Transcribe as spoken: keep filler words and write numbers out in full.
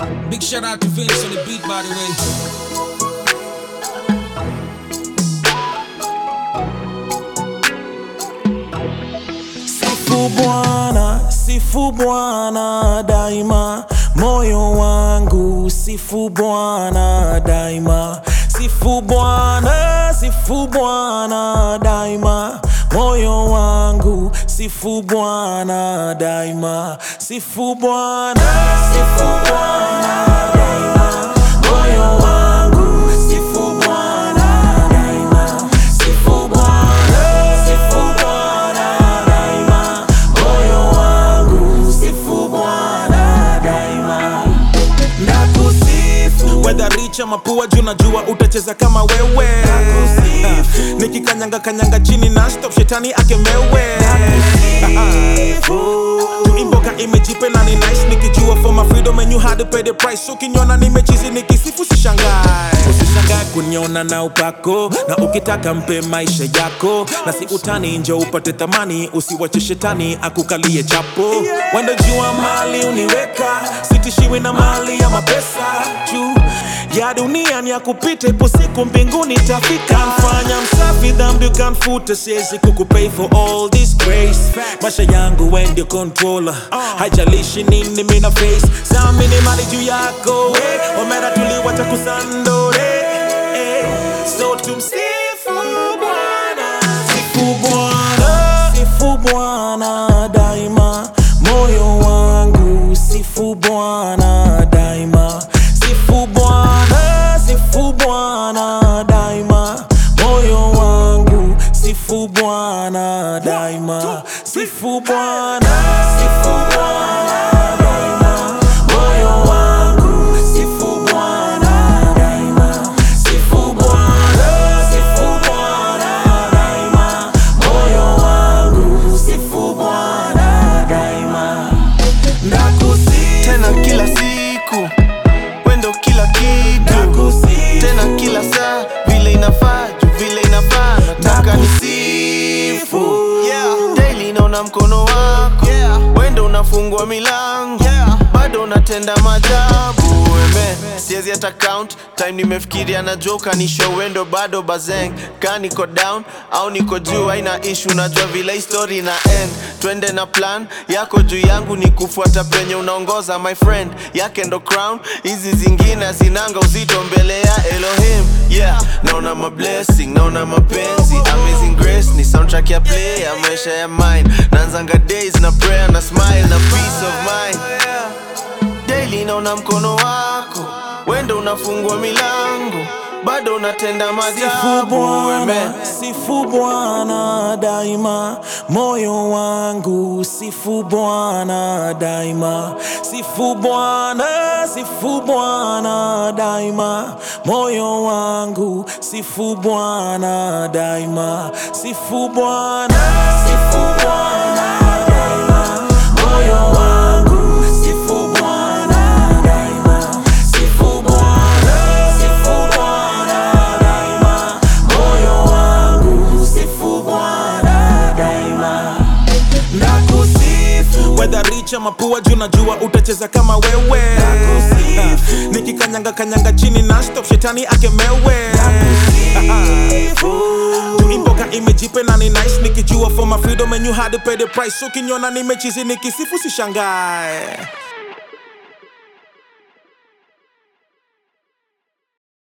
Big shout out to Vince on the beat, by the way. Sifu Bwana, sifu Bwana daima, moyo wangu sifu Bwana daima. Sifu Bwana, sifu Bwana daima, moyo wangu sifu Bwana daima. Sifu Bwana, sifu Bwana daima, moyo wangu sifu Bwana daima. Sifu Bwana, sifu Bwana daima, moyo wangu sifu Bwana daima. Nakusifu whether rich ama poor, juu najua utacheza kama wewe. uh, Nikikanyanga kanyanga chini na stop shetani akemewe. Tuimboka imejipe na ni nice, nikijua for my freedom and you had to pay the price. Ukiniona nimechizi nikisifu sishangae. Usishangae kuniona na upako, na ukitaka mpe maisha yako, na si utani nje upate thamani. Usiwache shetani akukalie chapo. Wendo jua mali uniweka, sitishiwi na mali ya mapesa. Juu ya dunia ni ya kupita, ipo siku mbinguni tafika. Mfanya msafi dhambi ukanfuta, siwezi kukupay for all this grace. Maisha yangu we ndio controller, haijalishi nini mina face. Samini mali juu yako, omera tuliwacha kusandore. So tumsifu Bwana, Sifu Bwana, sifu Bwana daima, moyo wangu sifu Bwana daima. Sifu Bwana, sifu Bwana daima, moyo wangu sifu Bwana daima. Sifu Bwana, sifu Bwana daima, moyo wangu sifu Bwana daima. Sifu Bwana, sifu Bwana daima, moyo wangu sifu Bwana daima. Nakusifu tena kila siku, wendo kila kitu, nakusifu tena kila saa, vile inafaa, juu vile inafaa. Nataka nisifu, yeah. Daily naona mkono wako, yeah. Wendo unafungua milango, yeah. Bado unatenda maajabu, amen. Siezi hata count time nimefikiria na joka ni show wendo bado bazeng. Ka niko down au niko juu haina issue, najua vile history na end. Twende na plan yako juu yangu ni kufuata penye unaongoza my friend. Yake ndo crown, hizi zingine zinanga uzito mbele ya Elohim. Yeah, naona ma blessing, naona mapenzi, amazing grace ni soundtrack ya play ya maisha ya mine. Naanzanga days na prayer na smile na peace of mind. Daily naona mkono wako, wendo unafungua milango, bado unatenda Sifu maajabu, Bwana, amen. sifu Bwana daima, moyo wangu sifu Bwana daima. Sifu Bwana, sifu Bwana daima, moyo wangu sifu Bwana daima. Sifu Bwana, sifu Bwana daima, moyo wangu sifu Bwana daima. Sifu Bwana, sifu Bwana daima, moyo wangu sifu Bwana daima. Nakusifu whether rich ama poor, juu najua utacheza kama wewe. uh, Nikikanyanga kanyanga chini na stop shetani akemewe. Tuimboka imejipe na ni nice, nikijua for my freedom and you had to pay the price. Ukiniona nimechizi nikisifu sishangae.